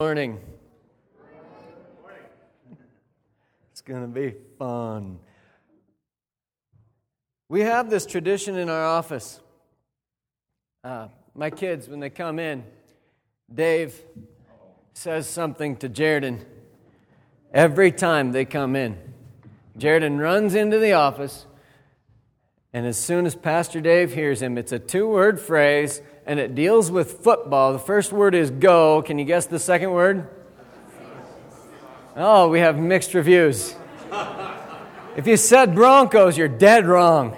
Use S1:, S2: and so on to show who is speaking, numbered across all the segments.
S1: Morning. It's going to be fun. We have this tradition in our office. My kids, when they come in, Dave says something to Jaredon every time they come in. Jaredon runs into the office, and as soon as Pastor Dave hears him, it's a 2-word phrase, and it deals with football. The first word is go. Can you guess the second word? Oh, we have mixed reviews. If you said Broncos, you're dead wrong.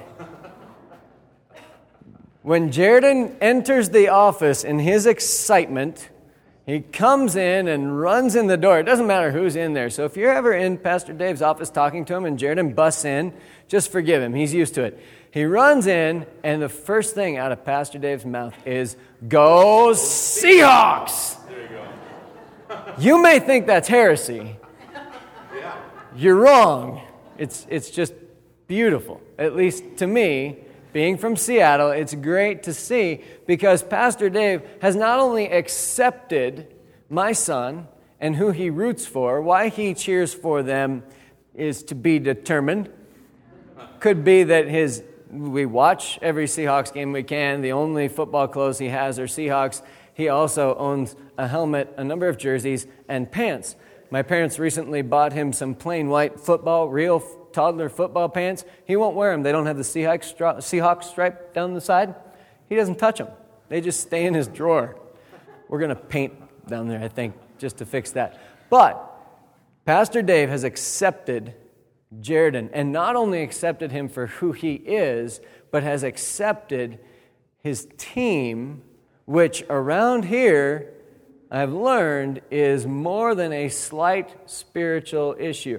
S1: When Jaredon enters the office in his excitement, he comes in and runs in the door. It doesn't matter who's in there. So if you're ever in Pastor Dave's office talking to him and Jaredon busts in, just forgive him. He's used to it. He runs in, and the first thing out of Pastor Dave's mouth is, "Go Seahawks!" There you go. You may think that's heresy. Yeah. You're wrong. It's just beautiful. At least to me, being from Seattle, it's great to see because Pastor Dave has not only accepted my son and who he roots for, why he cheers for them is to be determined. Could be that we watch every Seahawks game we can. The only football clothes he has are Seahawks. He also owns a helmet, a number of jerseys, and pants. My parents recently bought him some plain white real toddler football pants. He won't wear them. They don't have the Seahawks stripe down the side. He doesn't touch them. They just stay in his drawer. We're going to paint down there, I think, just to fix that. But Pastor Dave has accepted Jaredon, and not only accepted him for who he is, but has accepted his team, which around here, I've learned, is more than a slight spiritual issue.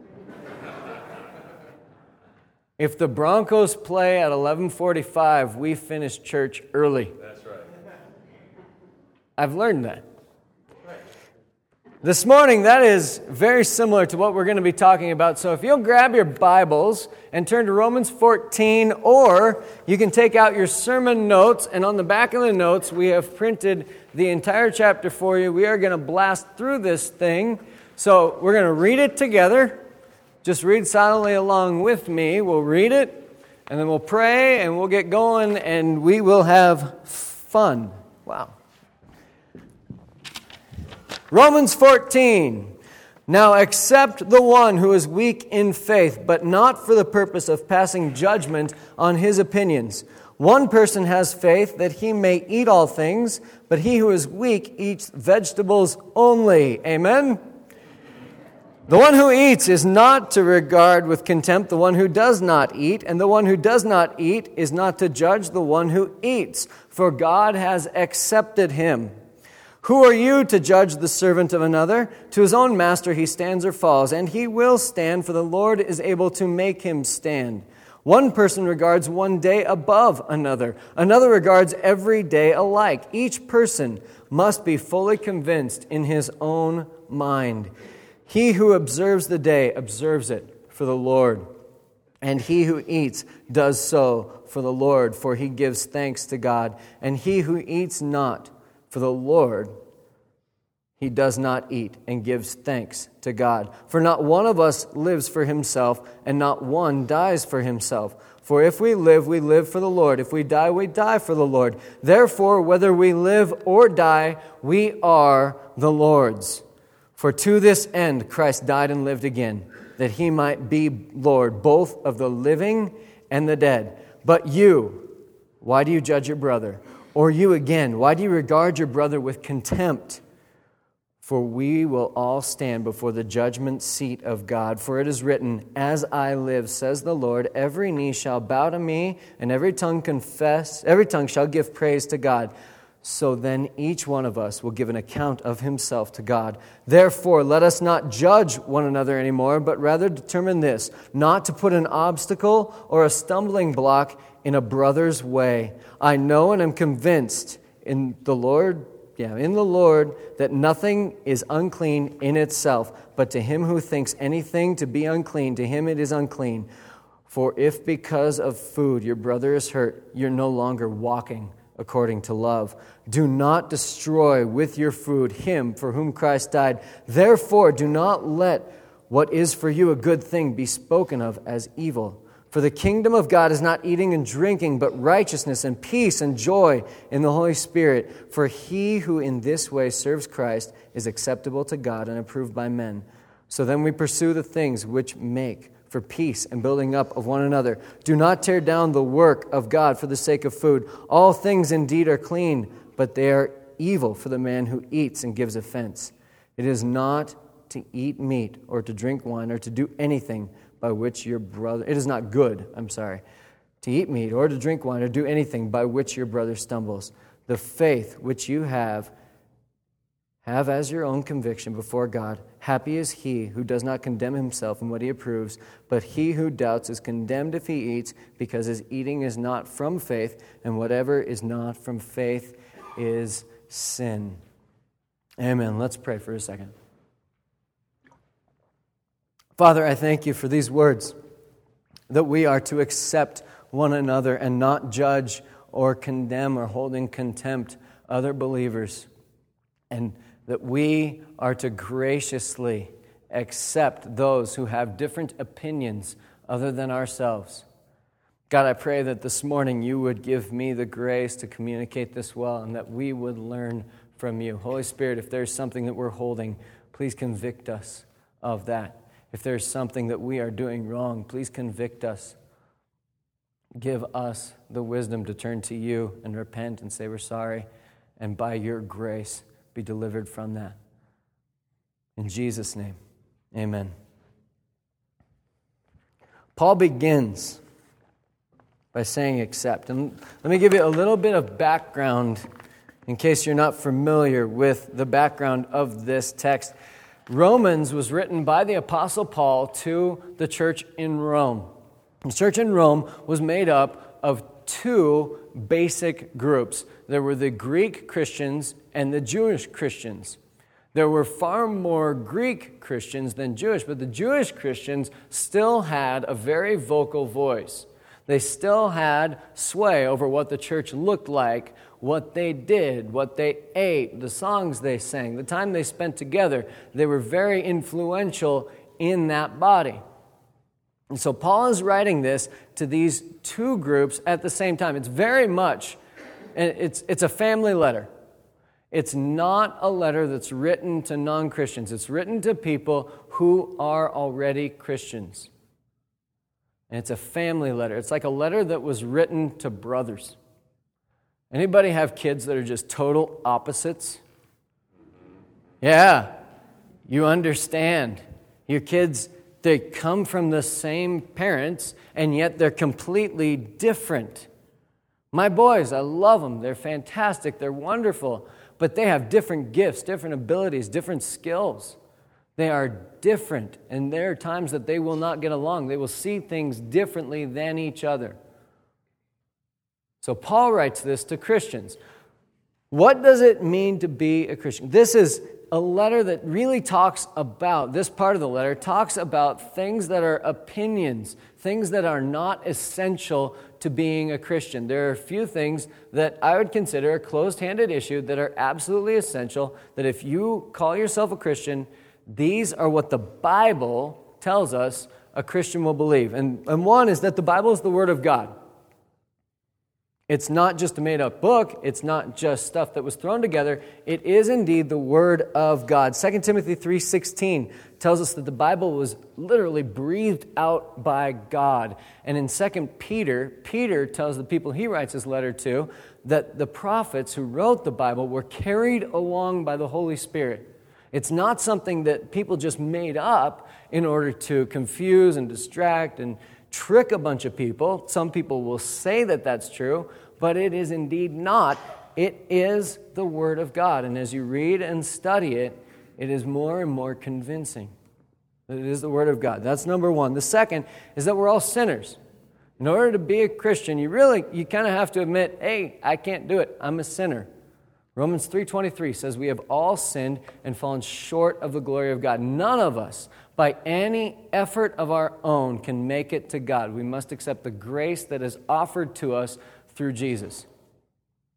S1: If the Broncos play at 11:45, we finish church early. That's right. I've learned that. This morning, that is very similar to what we're going to be talking about. So if you'll grab your Bibles and turn to Romans 14, or you can take out your sermon notes, and on the back of the notes, we have printed the entire chapter for you. We are going to blast through this thing. So we're going to read it together. Just read silently along with me. We'll read it, and then we'll pray, and we'll get going, and we will have fun. Wow. Romans 14. Now accept the one who is weak in faith, but not for the purpose of passing judgment on his opinions. One person has faith that he may eat all things, but he who is weak eats vegetables only. Amen? The one who eats is not to regard with contempt the one who does not eat, and the one who does not eat is not to judge the one who eats, for God has accepted him. Who are you to judge the servant of another? To his own master he stands or falls, and he will stand, for the Lord is able to make him stand. One person regards one day above another. Another regards every day alike. Each person must be fully convinced in his own mind. He who observes the day observes it for the Lord, and he who eats does so for the Lord, for he gives thanks to God. And he who eats not for the Lord, he does not eat and gives thanks to God. For not one of us lives for himself, and not one dies for himself. For if we live for the Lord. If we die for the Lord. Therefore, whether we live or die, we are the Lord's. For to this end Christ died and lived again, that he might be Lord, both of the living and the dead. But you, why do you judge your brother? Or you again, why do you regard your brother with contempt? For we will all stand before the judgment seat of God. For it is written, as I live, says the Lord, every knee shall bow to me, and every tongue shall give praise to God. So then each one of us will give an account of himself to God. Therefore, let us not judge one another anymore, but rather determine this, not to put an obstacle or a stumbling block in a brother's way. I know and am convinced in the Lord that nothing is unclean in itself, but to him who thinks anything to be unclean, to him it is unclean. For if because of food your brother is hurt, you're no longer walking according to love. Do not destroy with your food him for whom Christ died. Therefore, do not let what is for you a good thing be spoken of as evil. For the kingdom of God is not eating and drinking, but righteousness and peace and joy in the Holy Spirit. For he who in this way serves Christ is acceptable to God and approved by men. So then we pursue the things which make for peace and building up of one another. Do not tear down the work of God for the sake of food. All things indeed are clean, but they are evil for the man who eats and gives offense. It is not to eat meat or to drink wine or to do anything by which your brother... It is not good, to eat meat or to drink wine or do anything by which your brother stumbles. The faith which you have as your own conviction before God. Happy is he who does not condemn himself in what he approves, but he who doubts is condemned if he eats, because his eating is not from faith, and whatever is not from faith is sin. Amen. Let's pray for a second. Father, I thank you for these words, that we are to accept one another and not judge or condemn or hold in contempt other believers, and that we are to graciously accept those who have different opinions other than ourselves. God, I pray that this morning you would give me the grace to communicate this well and that we would learn from you. Holy Spirit, if there's something that we're holding, please convict us of that. If there's something that we are doing wrong, please convict us. Give us the wisdom to turn to you and repent and say we're sorry, and by your grace be delivered from that. In Jesus' name, amen. Paul begins by saying accept. And let me give you a little bit of background in case you're not familiar with the background of this text. Romans was written by the Apostle Paul to the church in Rome. The church in Rome was made up of two basic groups. There were the Greek Christians and the Jewish Christians. There were far more Greek Christians than Jewish, but the Jewish Christians still had a very vocal voice. They still had sway over what the church looked like, what they did, what they ate, the songs they sang, the time they spent together. They were very influential in that body. And so Paul is writing this to these two groups at the same time. It's very much, it's a family letter. It's not a letter that's written to non-Christians. It's written to people who are already Christians. And it's a family letter. It's like a letter that was written to brothers. Anybody have kids that are just total opposites? Yeah, you understand. Your kids, they come from the same parents, and yet they're completely different. My boys, I love them. They're fantastic. They're wonderful. But they have different gifts, different abilities, different skills. They are different, and there are times that they will not get along. They will see things differently than each other. So Paul writes this to Christians. What does it mean to be a Christian? This is a letter that really talks about, this part of the letter talks about things that are opinions, things that are not essential to being a Christian. There are a few things that I would consider a closed-handed issue that are absolutely essential, that if you call yourself a Christian, these are what the Bible tells us a Christian will believe. And one is that the Bible is the Word of God. It's not just a made-up book. It's not just stuff that was thrown together. It is indeed the Word of God. 2 Timothy 3:16 tells us that the Bible was literally breathed out by God. And in 2 Peter, Peter tells the people he writes his letter to that the prophets who wrote the Bible were carried along by the Holy Spirit. It's not something that people just made up in order to confuse and distract and trick a bunch of people. Some people will say that that's true, but it is indeed not. It is the Word of God. And as you read and study it, it is more and more convincing that it is the Word of God. That's number one. The second is that we're all sinners. In order to be a Christian, you kind of have to admit, hey, I can't do it. I'm a sinner. Romans 3:23 says we have all sinned and fallen short of the glory of God. None of us, by any effort of our own, can make it to God. We must accept the grace that is offered to us through Jesus.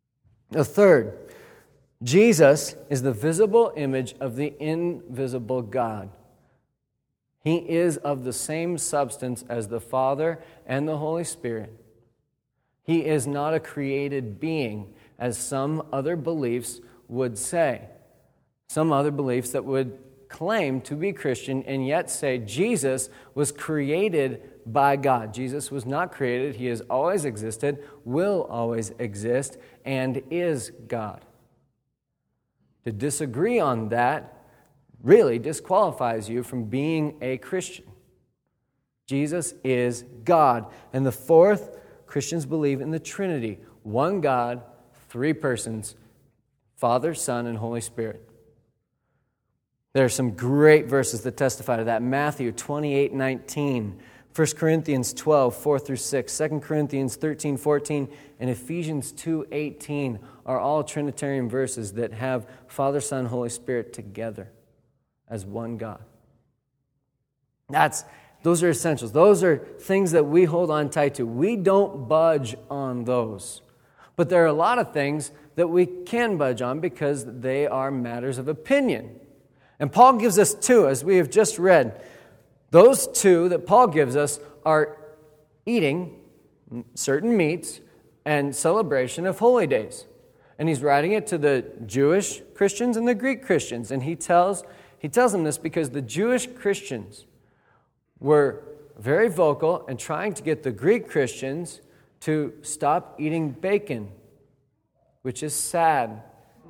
S1: The third, Jesus is the visible image of the invisible God. He is of the same substance as the Father and the Holy Spirit. He is not a created being, as some other beliefs would say. Some other beliefs that would claim to be Christian and yet say Jesus was created by God. Jesus was not created. He has always existed, will always exist, and is God. To disagree on that really disqualifies you from being a Christian. Jesus is God. And the fourth, Christians believe in the Trinity. One God, three persons, Father, Son, and Holy Spirit. There are some great verses that testify to that. Matthew 28:19, 1 Corinthians 12, 4 through 6, 2 Corinthians 13, 14, and Ephesians 2:18 are all Trinitarian verses that have Father, Son, Holy Spirit together as one God. Those are essentials. Those are things that we hold on tight to. We don't budge on those. But there are a lot of things that we can budge on because they are matters of opinion. And Paul gives us two, as we have just read. Those two that Paul gives us are eating certain meats and celebration of holy days. And he's writing it to the Jewish Christians and the Greek Christians. And he tells them this because the Jewish Christians were very vocal and trying to get the Greek Christians to stop eating bacon, which is sad.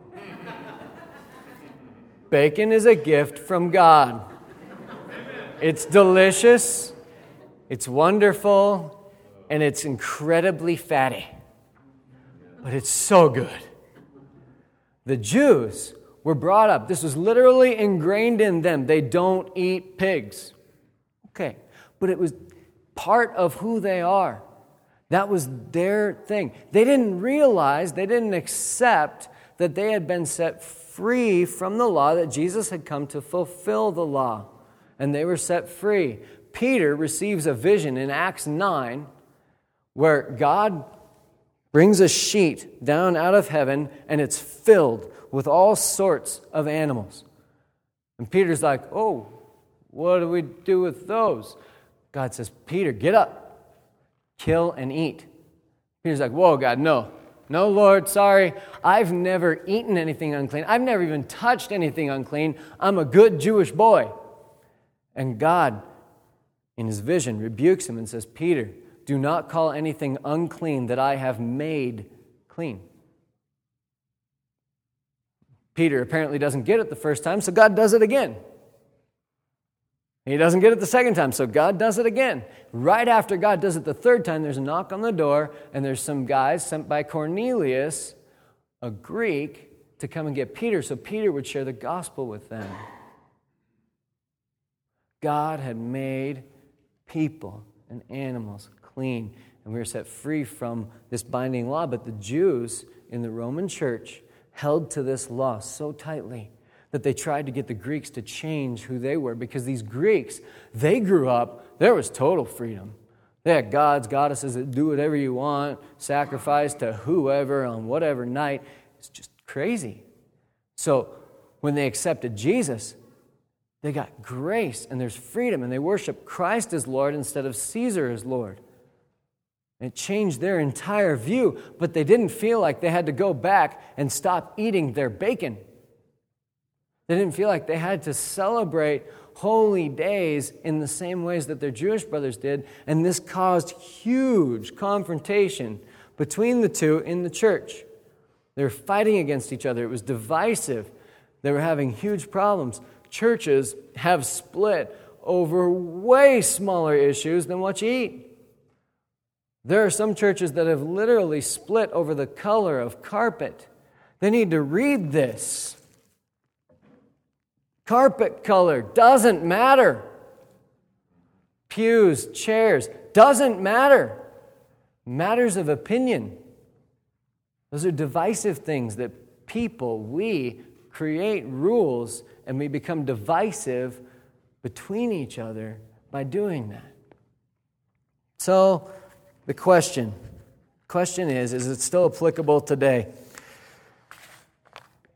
S1: Bacon is a gift from God. It's delicious, it's wonderful, and it's incredibly fatty. But it's so good. The Jews were brought up, this was literally ingrained in them. They don't eat pigs. Okay, but it was part of who they are. That was their thing. They didn't realize, they didn't accept that they had been set free from the law, that Jesus had come to fulfill the law. And they were set free. Peter receives a vision in Acts 9 where God brings a sheet down out of heaven and it's filled with all sorts of animals. And Peter's like, oh, what do we do with those? God says, Peter, get up, kill and eat. Peter's like, whoa, God, no. No, Lord, sorry. I've never eaten anything unclean. I've never even touched anything unclean. I'm a good Jewish boy. And God, in his vision, rebukes him and says, Peter, do not call anything unclean that I have made clean. Peter apparently doesn't get it the first time, so God does it again. He doesn't get it the second time, so God does it again. Right after God does it the third time, there's a knock on the door, and there's some guys sent by Cornelius, a Greek, to come and get Peter, so Peter would share the gospel with them. God had made people and animals clean, and we were set free from this binding law, but the Jews in the Roman church held to this law so tightly that they tried to get the Greeks to change who they were, because these Greeks, they grew up, there was total freedom. They had gods, goddesses that do whatever you want, sacrifice to whoever on whatever night. It's just crazy. So when they accepted Jesus, they got grace and there's freedom, and they worship Christ as Lord instead of Caesar as Lord. And it changed their entire view, but they didn't feel like they had to go back and stop eating their bacon. They didn't feel like they had to celebrate holy days in the same ways that their Jewish brothers did, and this caused huge confrontation between the two in the church. They were fighting against each other. It was divisive. They were having huge problems. Churches have split over way smaller issues than what you eat. There are some churches that have literally split over the color of carpet. They need to read this. Carpet color doesn't matter. Pews, chairs, doesn't matter. Matters of opinion. Those are divisive things that we create rules, and we become divisive between each other by doing that. So the question is it still applicable today?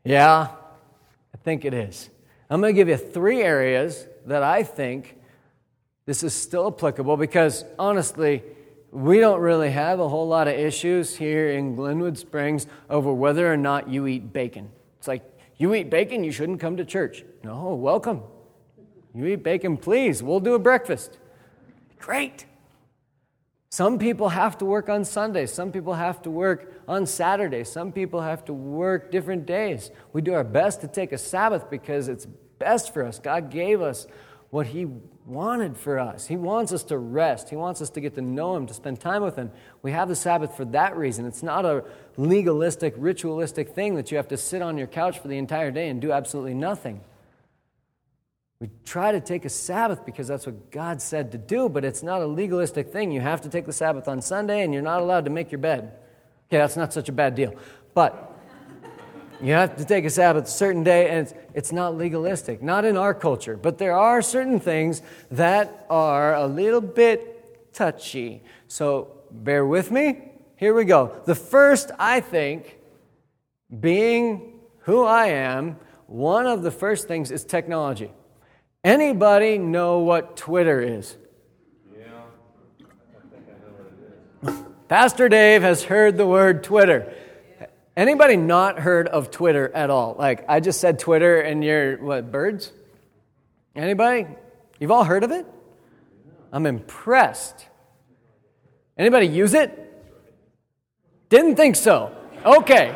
S1: Yeah, I think it is. I'm going to give you 3 areas that I think this is still applicable because, honestly, we don't really have a whole lot of issues here in Glenwood Springs over whether or not you eat bacon. It's like, you eat bacon, you shouldn't come to church. No, welcome. You eat bacon, please. We'll do a breakfast. Great. Some people have to work on Sundays. Some people have to work on Saturdays. Some people have to work different days. We do our best to take a Sabbath because it's best for us. God gave us what He wanted for us. He wants us to rest. He wants us to get to know Him, to spend time with Him. We have the Sabbath for that reason. It's not a legalistic, ritualistic thing that you have to sit on your couch for the entire day and do absolutely nothing. We try to take a Sabbath because that's what God said to do, but it's not a legalistic thing. You have to take the Sabbath on Sunday, and you're not allowed to make your bed. Okay, that's not such a bad deal. But you have to take a Sabbath a certain day, and it's not legalistic. Not in our culture. But there are certain things that are a little bit touchy. So bear with me. Here we go. The first, I think, being who I am, one of the first things is technology. Anybody know what Twitter is? Yeah. I think I know what it is. Pastor Dave has heard the word Twitter. Anybody not heard of Twitter at all? Like, I just said Twitter and you're, what, birds? Anybody? You've all heard of it? I'm impressed. Anybody use it? Didn't think so. Okay.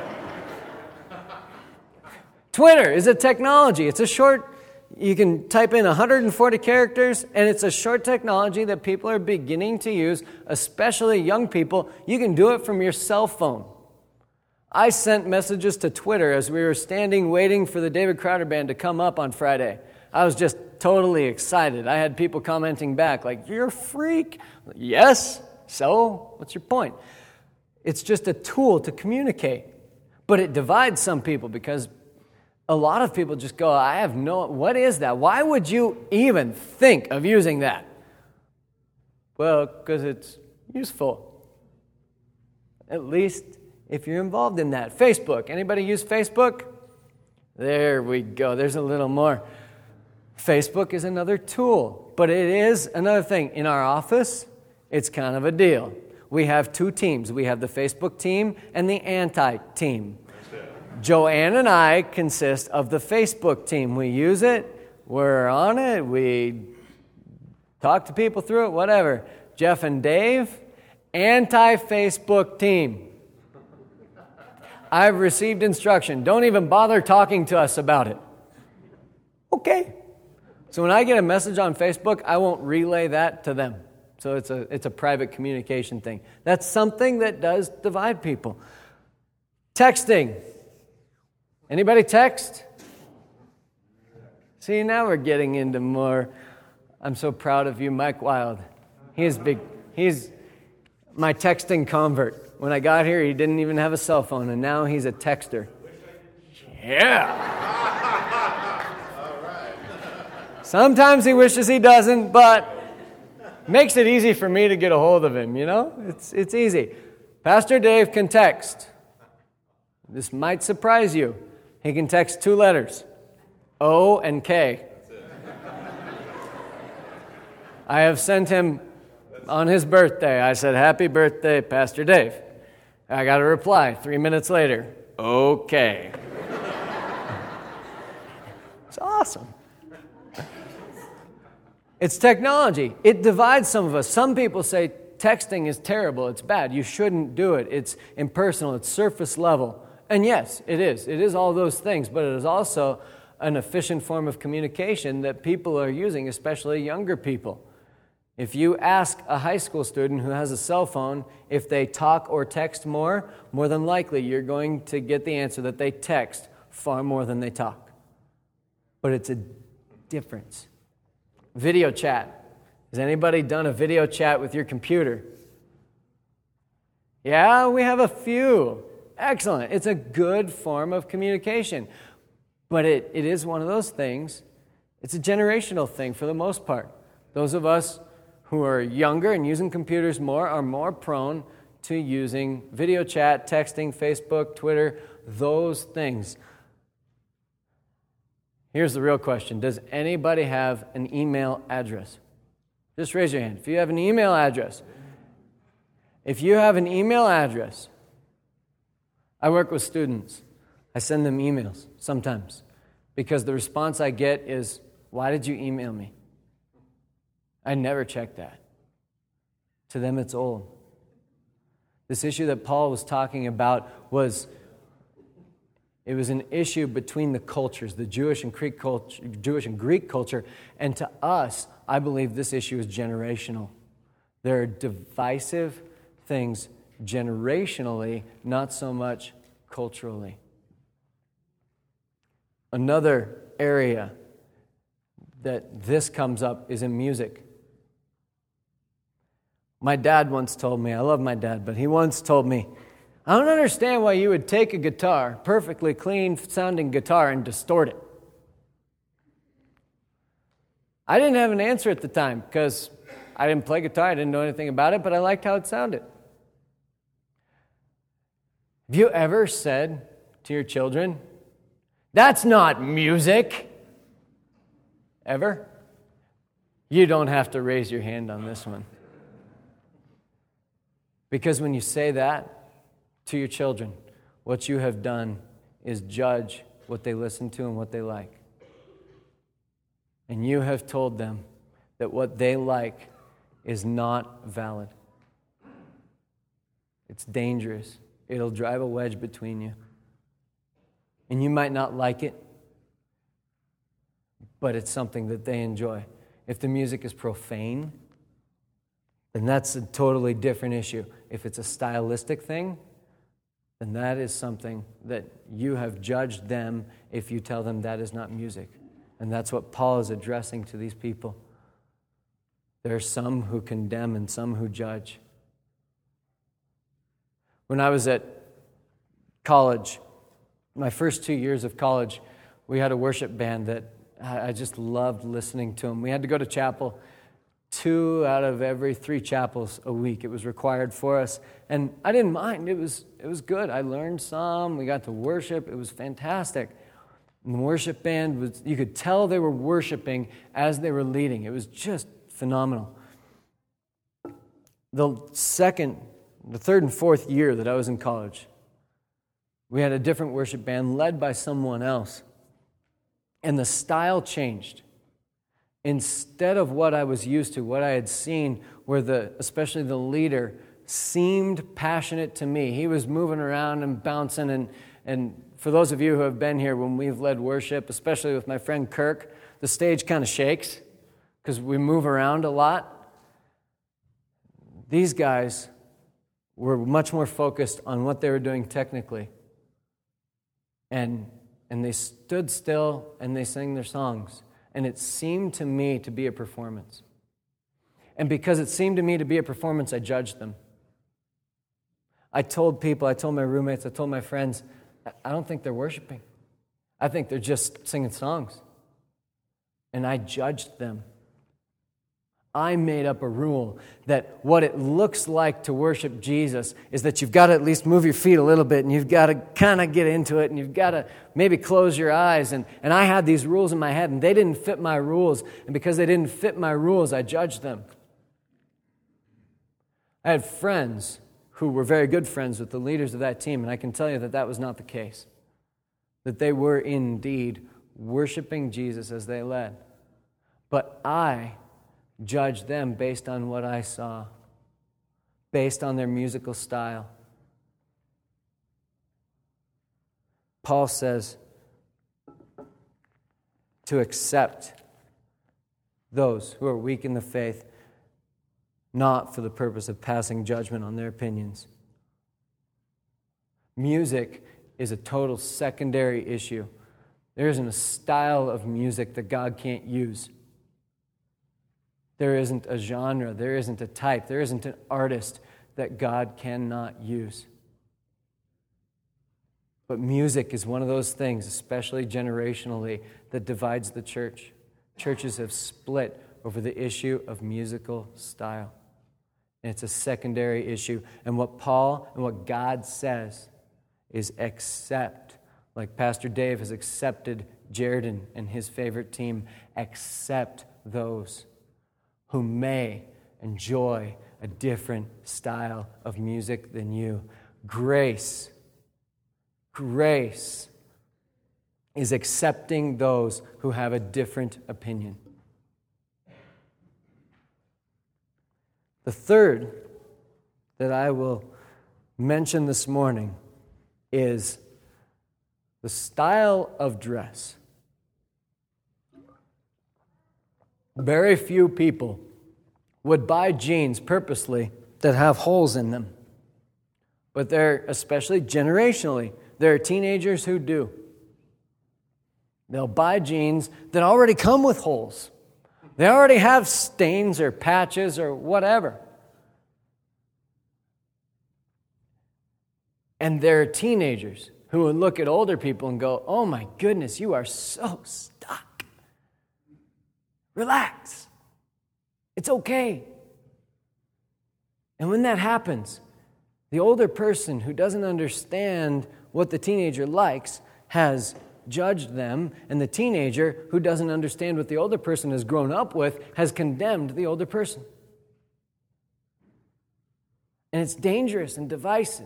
S1: Twitter is a technology. It's a short, you can type in 140 characters, and it's a short technology that people are beginning to use, especially young people. You can do it from your cell phone. I sent messages to Twitter as we were standing waiting for the David Crowder Band to come up on Friday. I was just totally excited. I had people commenting back like, "You're a freak." Yes, so what's your point? It's just a tool to communicate. But it divides some people because a lot of people just go, what is that? Why would you even think of using that? Well, because it's useful. At least if you're involved in that. Facebook. Anybody use Facebook? There we go. There's a little more. Facebook is another tool. But it is another thing. In our office, it's kind of a deal. We have 2 teams. We have the Facebook team and the anti-team. Joanne and I consist of the Facebook team. We use it. We're on it. We talk to people through it, whatever. Jeff and Dave, anti-Facebook team. I've received instruction. Don't even bother talking to us about it. Okay. So when I get a message on Facebook, I won't relay that to them. So it's a private communication thing. That's something that does divide people. Texting. Anybody text? See, now we're getting into more. I'm so proud of you, Mike Wild. He's my texting convert. When I got here, he didn't even have a cell phone, and now he's a texter. Yeah. Sometimes he wishes he doesn't, but makes it easy for me to get a hold of him, you know? It's easy. Pastor Dave can text. This might surprise you. He can text 2 letters, O and K. I have sent him on his birthday. I said, "Happy birthday, Pastor Dave." I got a reply 3 minutes later, "Okay." It's awesome. It's technology. It divides some of us. Some people say texting is terrible. It's bad. You shouldn't do it. It's impersonal. It's surface level. And yes, it is. It is all those things, but it is also an efficient form of communication that people are using, especially younger people. If you ask a high school student who has a cell phone if they talk or text more than likely you're going to get the answer that they text far more than they talk. But it's a difference. Video chat. Has anybody done a video chat with your computer? Yeah, we have a few. Excellent. It's a good form of communication. But it is one of those things, it's a generational thing for the most part. Those of us who are younger and using computers more are more prone to using video chat, texting, Facebook, Twitter, those things. Here's the real question. Does anybody have an email address? Just raise your hand. If you have an email address. If you have an email address, I work with students. I send them emails sometimes because the response I get is, "Why did you email me?" I never check that. To them, it's old. This issue that Paul was talking about was an issue between the cultures, the Jewish and Greek culture, and to us, I believe this issue is generational. There are divisive things generationally, not so much culturally. Another area that this comes up is in music. My dad once told me, I love my dad, but he once told me, "I don't understand why you would take a guitar, perfectly clean sounding guitar, and distort it." I didn't have an answer at the time because I didn't play guitar, I didn't know anything about it, but I liked how it sounded. Have you ever said to your children, "That's not music"? Ever? You don't have to raise your hand on this one. Because when you say that to your children, what you have done is judge what they listen to and what they like. And you have told them that what they like is not valid. It's dangerous. It'll drive a wedge between you. And you might not like it, but it's something that they enjoy. If the music is profane, then that's a totally different issue. If it's a stylistic thing, then that is something that you have judged them if you tell them that is not music. And that's what Paul is addressing to these people. There are some who condemn and some who judge. When I was at college, my first 2 years of college, we had a worship band that I just loved listening to them. We had to go to chapel 2 out of every 3 chapels a week. It was required for us. And I didn't mind. It was good. I learned some. We got to worship. It was fantastic. And the worship band, you could tell they were worshiping as they were leading. It was just phenomenal. The third and fourth year that I was in college, we had a different worship band led by someone else. And the style changed. Instead of what I was used to, what I had seen, where especially the leader seemed passionate to me. He was moving around and bouncing. And for those of you who have been here when we've led worship, especially with my friend Kirk, the stage kind of shakes because we move around a lot. These guys were much more focused on what they were doing technically. And they stood still and they sang their songs. And it seemed to me to be a performance. And because it seemed to me to be a performance, I judged them. I told my roommates, I told my friends, I don't think they're worshiping. I think they're just singing songs. And I judged them. I made up a rule that what it looks like to worship Jesus is that you've got to at least move your feet a little bit, and you've got to kind of get into it, and you've got to maybe close your eyes. And I had these rules in my head, and they didn't fit my rules. And because they didn't fit my rules, I judged them. I had friends who were very good friends with the leaders of that team, and I can tell you that was not the case. That they were indeed worshiping Jesus as they led. But I judge them based on what I saw, based on their musical style. Paul says to accept those who are weak in the faith, not for the purpose of passing judgment on their opinions. Music is a total secondary issue. There isn't a style of music that God can't use. There isn't a genre, there isn't a type, there isn't an artist that God cannot use. But music is one of those things, especially generationally, that divides the church. Churches have split over the issue of musical style. And it's a secondary issue. And what Paul and what God says is accept, like Pastor Dave has accepted Jared and his favorite team, accept those who may enjoy a different style of music than you. Grace is accepting those who have a different opinion. The third that I will mention this morning is the style of dress. Very few people would buy jeans purposely that have holes in them. But especially generationally, there are teenagers who do. They'll buy jeans that already come with holes. They already have stains or patches or whatever. And there are teenagers who would look at older people and go, "Oh my goodness, you are so stuck. Relax. It's okay." And when that happens, the older person who doesn't understand what the teenager likes has judged them, and the teenager who doesn't understand what the older person has grown up with has condemned the older person. And it's dangerous and divisive.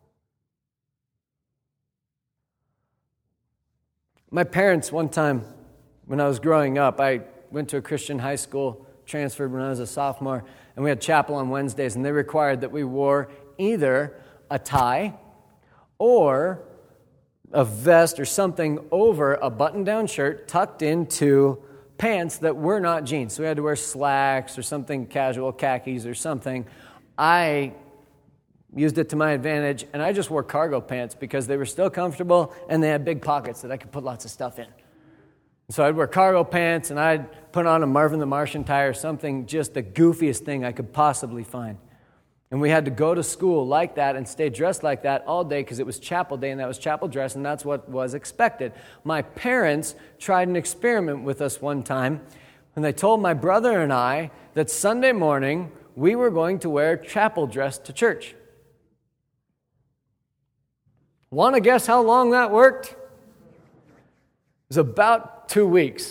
S1: My parents, one time when I was growing up, I went to a Christian high school, transferred when I was a sophomore, and we had chapel on Wednesdays, and they required that we wore either a tie or a vest or something over a button-down shirt tucked into pants that were not jeans. So we had to wear slacks or something casual, khakis or something. I used it to my advantage, and I just wore cargo pants because they were still comfortable and they had big pockets that I could put lots of stuff in. So I'd wear cargo pants and I'd put on a Marvin the Martian tie or something, just the goofiest thing I could possibly find. And we had to go to school like that and stay dressed like that all day because it was chapel day and that was chapel dress and that's what was expected. My parents tried an experiment with us one time and they told my brother and I that Sunday morning we were going to wear chapel dress to church. Want to guess how long that worked? It was about 2 weeks.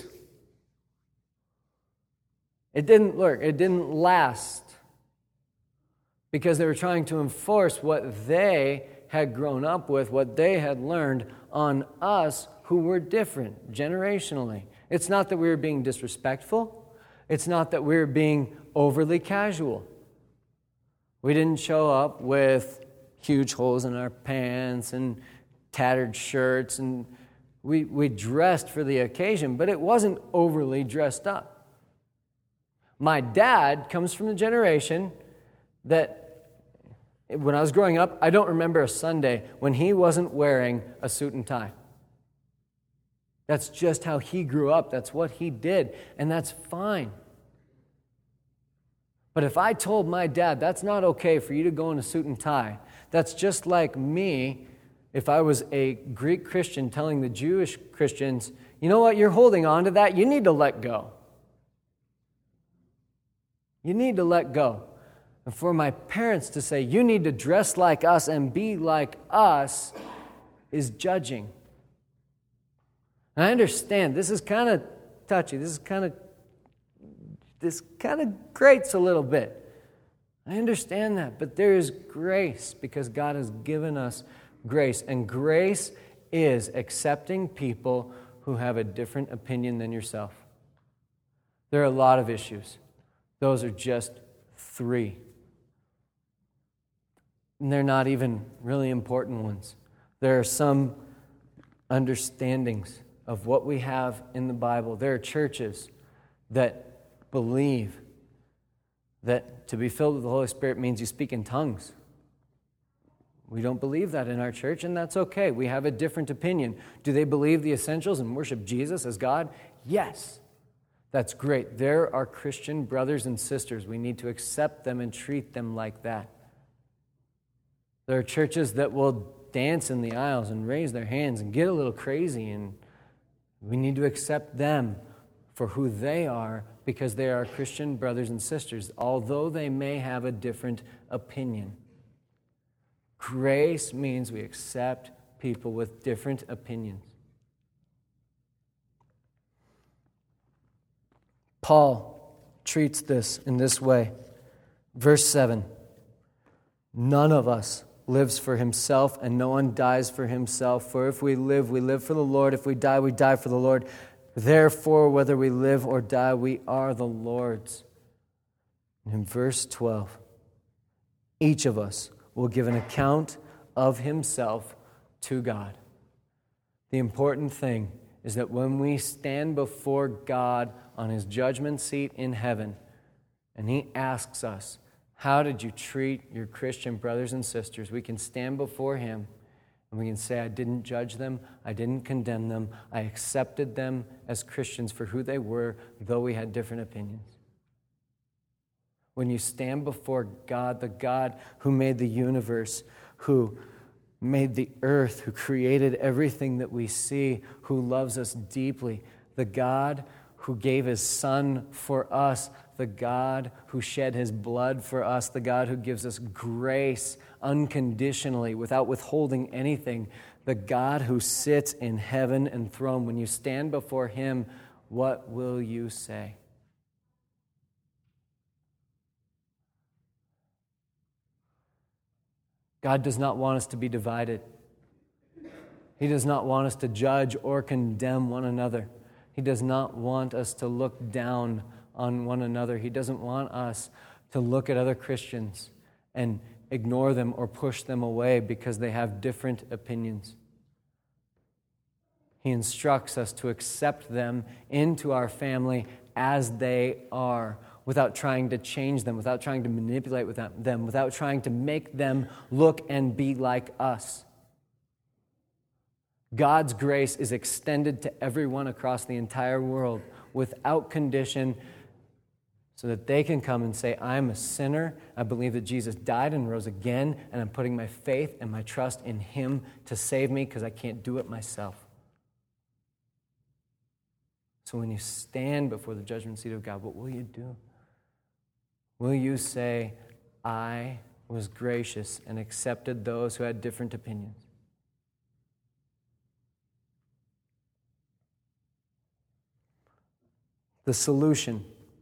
S1: It didn't work. It didn't last because they were trying to enforce what they had grown up with, what they had learned on us who were different generationally. It's not that we were being disrespectful. It's not that we were being overly casual. We didn't show up with huge holes in our pants and tattered shirts, and we dressed for the occasion, but it wasn't overly dressed up. My dad comes from the generation that when I was growing up, I don't remember a Sunday when he wasn't wearing a suit and tie. That's just how he grew up. That's what he did, and that's fine. But if I told my dad, that's not okay for you to go in a suit and tie, that's just like me if I was a Greek Christian telling the Jewish Christians, you know what, you're holding on to that, you need to let go. You need to let go. And for my parents to say, you need to dress like us and be like us, is judging. And I understand, this is kind of touchy, this kind of grates a little bit. I understand that, but there is grace because God has given us grace. And grace is accepting people who have a different opinion than yourself. There are a lot of issues. Those are just 3. And they're not even really important ones. There are some understandings of what we have in the Bible. There are churches that believe that to be filled with the Holy Spirit means you speak in tongues. We don't believe that in our church, and that's okay. We have a different opinion. Do they believe the essentials and worship Jesus as God? Yes. That's great. There are Christian brothers and sisters. We need to accept them and treat them like that. There are churches that will dance in the aisles and raise their hands and get a little crazy, and we need to accept them for who they are because they are Christian brothers and sisters, although they may have a different opinion. Grace means we accept people with different opinions. Paul treats this in this way. Verse 7, none of us lives for himself, and no one dies for himself. For if we live for the Lord. If we die for the Lord. Therefore, whether we live or die, we are the Lord's. And in verse 12, each of us will give an account of himself to God. The important thing is that when we stand before God on his judgment seat in heaven, and he asks us, how did you treat your Christian brothers and sisters? We can stand before him and we can say, I didn't judge them, I didn't condemn them, I accepted them as Christians for who they were, though we had different opinions. When you stand before God, the God who made the universe, who made the earth, who created everything that we see, who loves us deeply, the God who gave his Son for us, the God who shed his blood for us, the God who gives us grace unconditionally without withholding anything, the God who sits in heaven and throne. When you stand before him, what will you say? God does not want us to be divided. He does not want us to judge or condemn one another. He does not want us to look down on one another. He doesn't want us to look at other Christians and ignore them or push them away because they have different opinions. He instructs us to accept them into our family as they are, without trying to change them, without trying to manipulate them, without trying to make them look and be like us. God's grace is extended to everyone across the entire world without condition, so that they can come and say, I'm a sinner, I believe that Jesus died and rose again, and I'm putting my faith and my trust in him to save me because I can't do it myself. So when you stand before the judgment seat of God, what will you do? Will you say, I was gracious and accepted those who had different opinions? The solution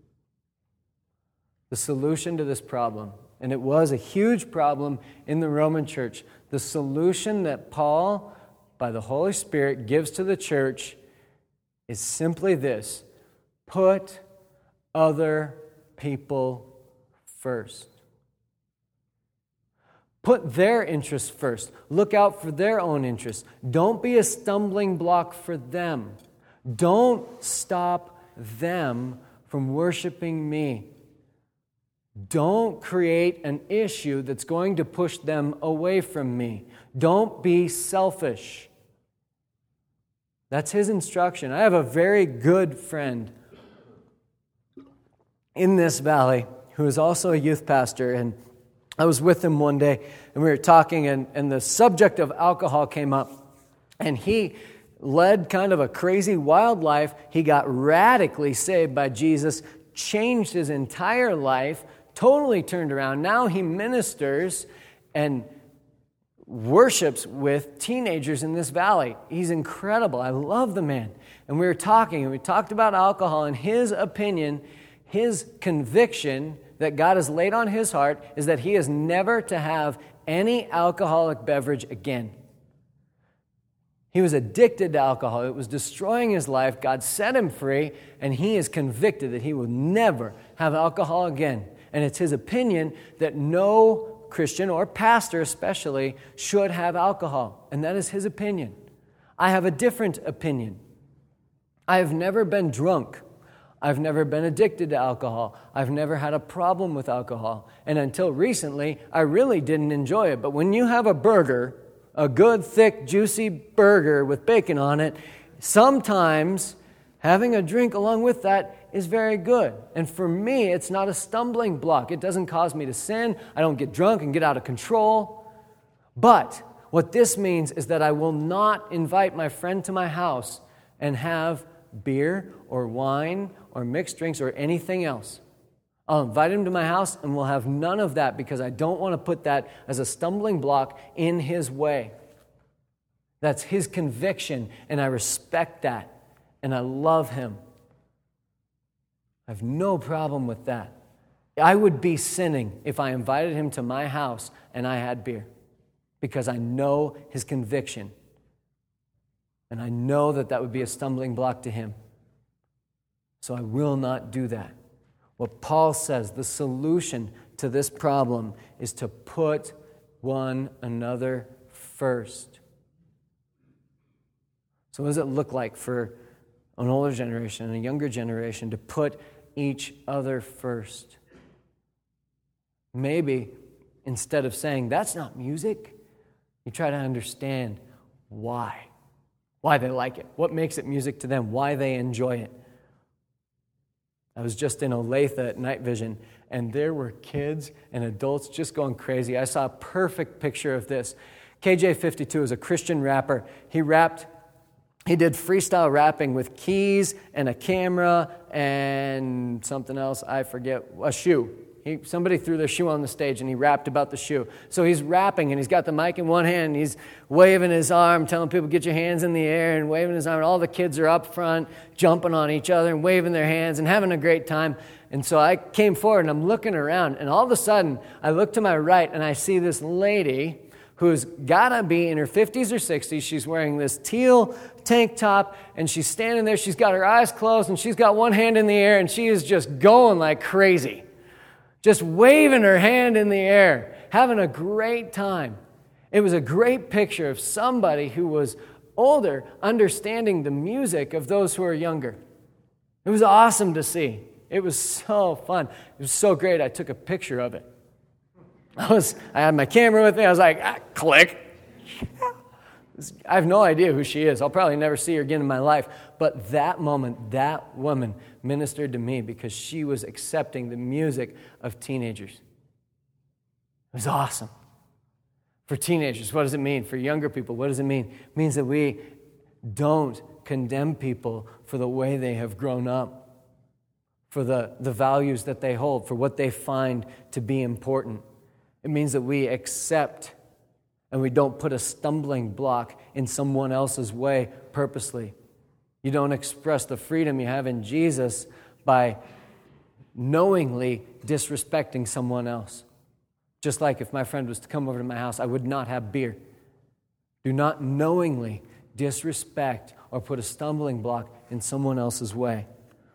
S1: to this problem, and it was a huge problem in the Roman church, the solution that Paul, by the Holy Spirit, gives to the church is simply this: put other people first. Put their interests first. Look out for their own interests. Don't be a stumbling block for them. Don't stop them from worshiping me. Don't create an issue that's going to push them away from me. Don't be selfish. That's his instruction. I have a very good friend in this valley who is also a youth pastor, and I was with him one day, and we were talking, and the subject of alcohol came up, and he led kind of a crazy, wild life. He got radically saved by Jesus, changed his entire life, totally turned around. Now he ministers and worships with teenagers in this valley. He's incredible. I love the man. And we were talking, and we talked about alcohol, and his opinion, his conviction that God has laid on his heart is that he is never to have any alcoholic beverage again. He was addicted to alcohol. It was destroying his life. God set him free, and he is convicted that he will never have alcohol again. And it's his opinion that no Christian, or pastor especially, should have alcohol. And that is his opinion. I have a different opinion. I have never been drunk. I've never been addicted to alcohol. I've never had a problem with alcohol. And until recently, I really didn't enjoy it. But when you have a burger, a good, thick, juicy burger with bacon on it, sometimes having a drink along with that is very good. And for me, it's not a stumbling block. It doesn't cause me to sin. I don't get drunk and get out of control. But what this means is that I will not invite my friend to my house and have beer or wine or mixed drinks or anything else. I'll invite him to my house, and we'll have none of that because I don't want to put that as a stumbling block in his way. That's his conviction, and I respect that, and I love him. I have no problem with that. I would be sinning if I invited him to my house and I had beer, because I know his conviction. And I know that that would be a stumbling block to him. So I will not do that. What Paul says, the solution to this problem is to put one another first. So what does it look like for an older generation and a younger generation to put each other first? Maybe instead of saying, that's not music, you try to understand why they like it, what makes it music to them, why they enjoy it. I was just in Olathe at Night Vision, and there were kids and adults just going crazy. I saw a perfect picture of this. KJ52 is a Christian rapper. He did freestyle rapping with keys and a camera and something else, I forget, a shoe. Somebody threw their shoe on the stage and he rapped about the shoe. So he's rapping and he's got the mic in one hand and he's waving his arm, telling people, get your hands in the air, and waving his arm. And all the kids are up front, jumping on each other and waving their hands and having a great time. And so I came forward and I'm looking around, and all of a sudden I look to my right and I see this lady who's gotta be in her 50s or 60s. She's wearing this teal tank top and she's standing there. She's got her eyes closed and she's got one hand in the air and she is just going like crazy. Just waving her hand in the air, having a great time. It was a great picture of somebody who was older, understanding the music of those who are younger. It was awesome to see. It was so fun. It was so great, I took a picture of it. I had my camera with me. I was like, click. I have no idea who she is. I'll probably never see her again in my life. But that moment, that woman ministered to me because she was accepting the music of teenagers. It was awesome. For teenagers, what does it mean? For younger people, what does it mean? It means that we don't condemn people for the way they have grown up, for the values that they hold, for what they find to be important. It means that we accept and we don't put a stumbling block in someone else's way purposely. You don't express the freedom you have in Jesus by knowingly disrespecting someone else. Just like if my friend was to come over to my house, I would not have beer. Do not knowingly disrespect or put a stumbling block in someone else's way.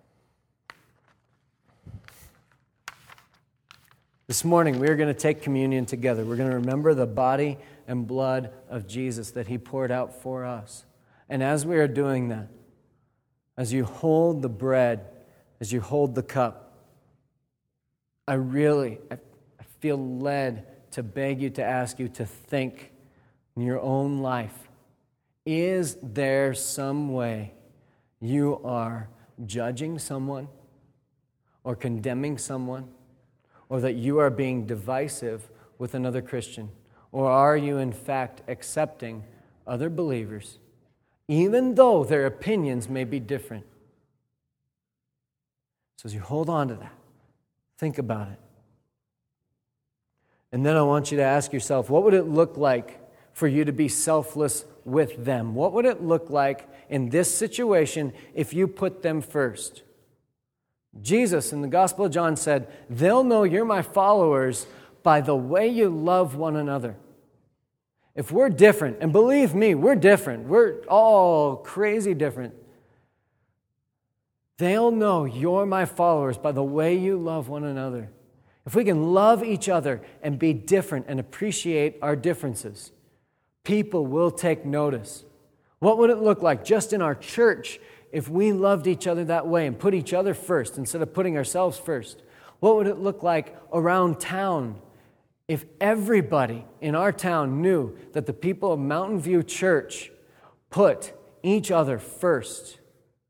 S1: This morning, we are going to take communion together. We're going to remember the body and blood of Jesus that he poured out for us. And as we are doing that, as you hold the bread, as you hold the cup, I feel led to beg you, to ask you to think in your own life, is there some way you are judging someone or condemning someone, or that you are being divisive with another Christian? Or are you in fact accepting other believers, even though their opinions may be different? So as you hold on to that, think about it. And then I want you to ask yourself, what would it look like for you to be selfless with them? What would it look like in this situation if you put them first? Jesus in the Gospel of John said, they'll know you're my followers by the way you love one another. If we're different, and believe me, we're different. We're all crazy different. They'll know you're my followers by the way you love one another. If we can love each other and be different and appreciate our differences, people will take notice. What would it look like just in our church if we loved each other that way and put each other first instead of putting ourselves first? What would it look like around town if everybody in our town knew that the people of Mountain View Church put each other first,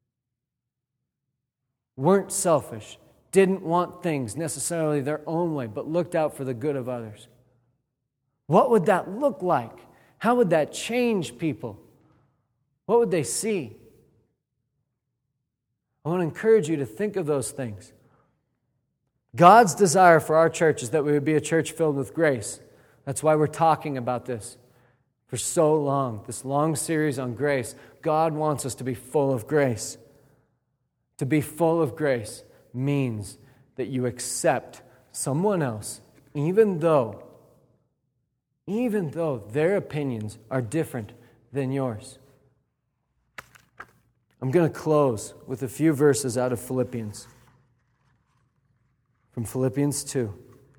S1: weren't selfish, didn't want things necessarily their own way, but looked out for the good of others? What would that look like? How would that change people? What would they see? I want to encourage you to think of those things. God's desire for our church is that we would be a church filled with grace. That's why we're talking about this for so long, this long series on grace. God wants us to be full of grace. To be full of grace. means that you accept someone else, even though their opinions are different than yours. I'm going to close with a few verses out of Philippians. From Philippians 2.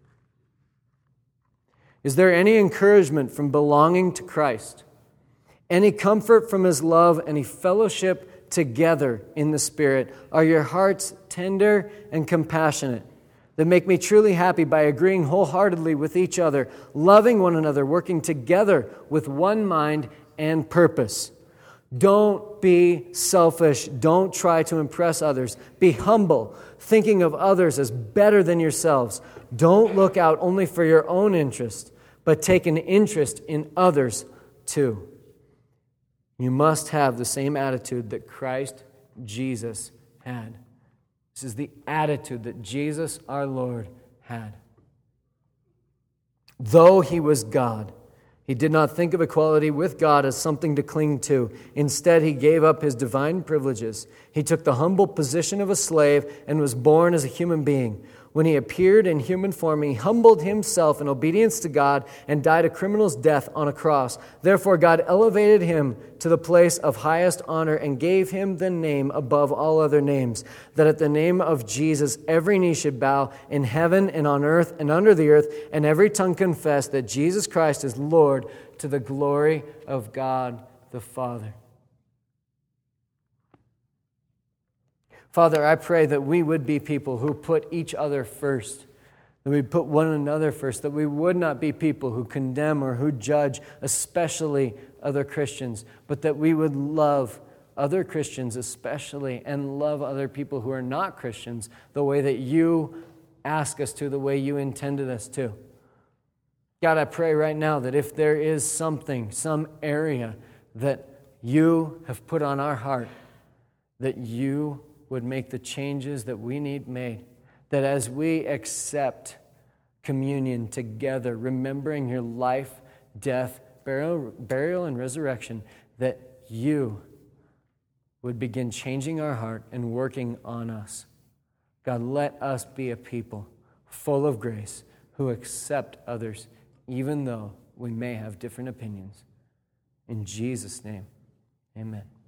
S1: Is there any encouragement from belonging to Christ? Any comfort from His love? Any fellowship together in the Spirit? Are your hearts tender and compassionate, that make me truly happy by agreeing wholeheartedly with each other, loving one another, working together with one mind and purpose? Don't be selfish. Don't try to impress others. Be humble, thinking of others as better than yourselves. Don't look out only for your own interest, but take an interest in others too. You must have the same attitude that Christ Jesus had. This is the attitude that Jesus our Lord had. Though He was God, He did not think of equality with God as something to cling to. Instead, He gave up His divine privileges. He took the humble position of a slave and was born as a human being. When He appeared in human form, He humbled Himself in obedience to God and died a criminal's death on a cross. Therefore, God elevated Him to the place of highest honor and gave Him the name above all other names, that at the name of Jesus every knee should bow in heaven and on earth and under the earth, and every tongue confess that Jesus Christ is Lord, to the glory of God the Father. Father, I pray that we would be people who put each other first, that we put one another first, that we would not be people who condemn or who judge, especially other Christians, but that we would love other Christians especially and love other people who are not Christians the way that You ask us to, the way You intended us to. God, I pray right now that if there is something, some area that You have put on our heart, that You would make the changes that we need made, that as we accept communion together, remembering Your life, death, burial, and resurrection, that You would begin changing our heart and working on us. God, let us be a people full of grace who accept others, even though we may have different opinions. In Jesus' name, amen.